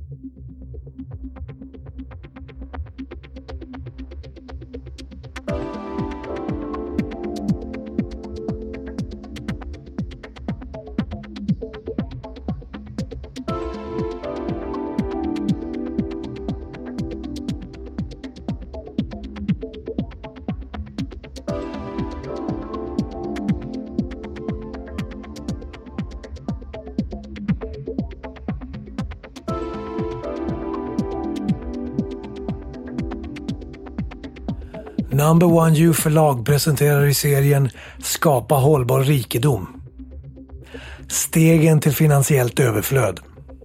Number One You förlag presenterar i serien Skapa hållbar rikedom. Stegen till finansiellt överflöd.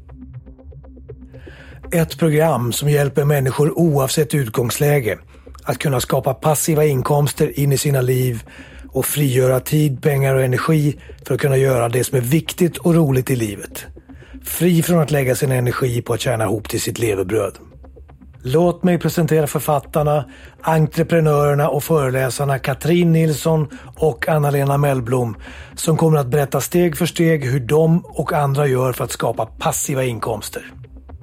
Ett program som hjälper människor oavsett utgångsläge att kunna skapa passiva inkomster in i sina liv och frigöra tid, pengar och energi för att kunna göra det som är viktigt och roligt i livet. Fri från att lägga sin energi på att tjäna ihop till sitt levebröd. Låt mig presentera författarna, entreprenörerna och föreläsarna Katrin Nilsson och Anna-Lena Mellblom som kommer att berätta steg för steg hur de och andra gör för att skapa passiva inkomster.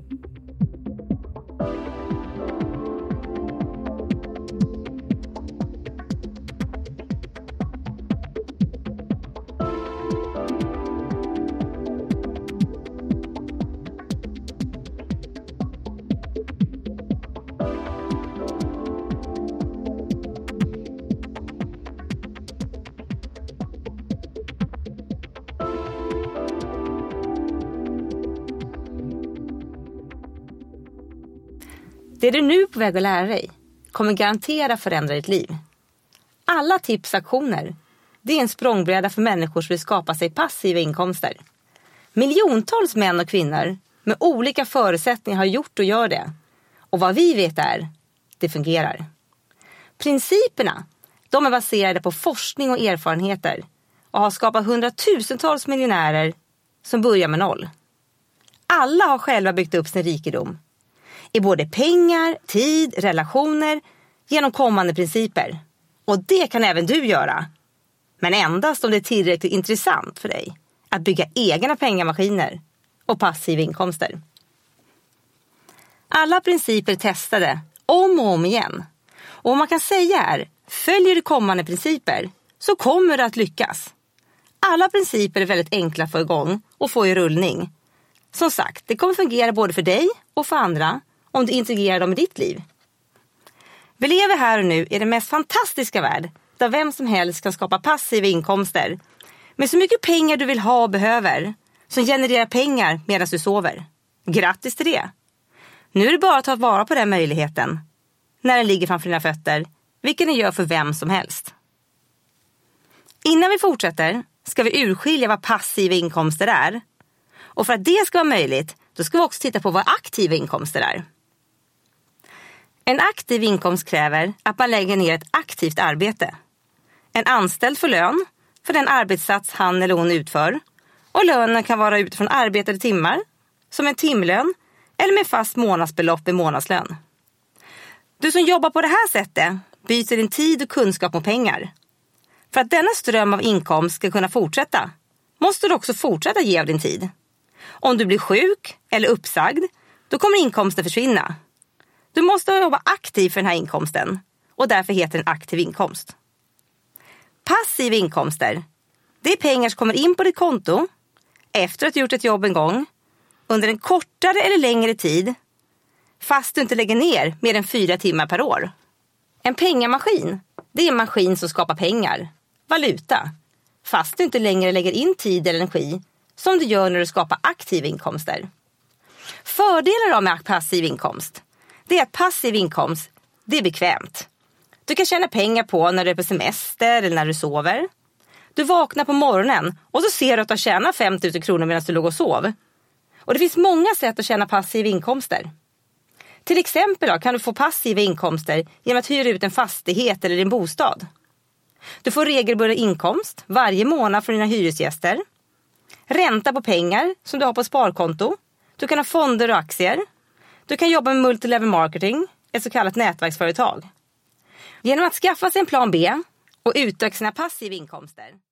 Det du nu är på väg att lära dig kommer garantera förändra ditt liv. Alla tips och aktioner, det är en språngbräda för människor som vill skapa sig passiva inkomster. Miljontals män och kvinnor med olika förutsättningar har gjort och gör det. Och vad vi vet är, det fungerar. Principerna, de är baserade på forskning och erfarenheter och har skapat hundratusentals miljonärer som börjar med noll. Alla har själva byggt upp sin rikedom. I både pengar, tid, relationer, genom kommande principer. Och det kan även du göra. Men endast om det är tillräckligt intressant för dig att bygga egna pengamaskiner och passiva inkomster. Alla principer är testade om och om igen. Och vad man kan säga är, följer du kommande principer så kommer du att lyckas. Alla principer är väldigt enkla att få igång och få i rullning. Som sagt, det kommer fungera både för dig och för andra om du integrerar dem i ditt liv. Vi lever här och nu i den mest fantastiska värld där vem som helst kan skapa passiva inkomster med så mycket pengar du vill ha och behöver som genererar pengar medan du sover. Grattis till det! Nu är det bara att ta vara på den möjligheten när den ligger framför dina fötter, vilken den gör för vem som helst. Innan vi fortsätter ska vi urskilja vad passiva inkomster är. Och för att det ska vara möjligt, då ska vi också titta på vad aktiva inkomster är. En aktiv inkomst kräver att man lägger ner ett aktivt arbete. En anställd får lön för den arbetsinsats han eller hon utför. Och lönen kan vara utifrån arbetade timmar, som en timlön, eller med fast månadsbelopp i månadslön. Du som jobbar på det här sättet byter din tid och kunskap mot pengar. För att denna ström av inkomst ska kunna fortsätta, måste du också fortsätta ge av din tid. Om du blir sjuk eller uppsagd, då kommer inkomsten försvinna. Du måste jobba aktivt för den här inkomsten och därför heter den aktiv inkomst. Passiva inkomster, det är pengar som kommer in på ditt konto efter att du gjort ett jobb en gång, under en kortare eller längre tid, fast du inte lägger ner mer än 4 timmar per år. En pengamaskin, det är en maskin som skapar pengar, valuta, fast du inte längre lägger in tid eller energi som du gör när du skapar aktiva inkomster. Fördelar med passiv inkomst, det är att passiv inkomst, det är bekvämt. Du kan tjäna pengar på när du är på semester eller när du sover. Du vaknar på morgonen och så ser du att du har tjänat 5 000 kronor medan du låg och sov. Och det finns många sätt att tjäna passiva inkomster. Till exempel då, kan du få passiva inkomster genom att hyra ut en fastighet eller din bostad. Du får regelbunden inkomst varje månad från dina hyresgäster. Ränta på pengar som du har på sparkonto. Du kan ha fonder och aktier. Du kan jobba med multilevel marketing, ett så kallat nätverksföretag. Genom att skaffa sig en plan B och utöka sina passiva inkomster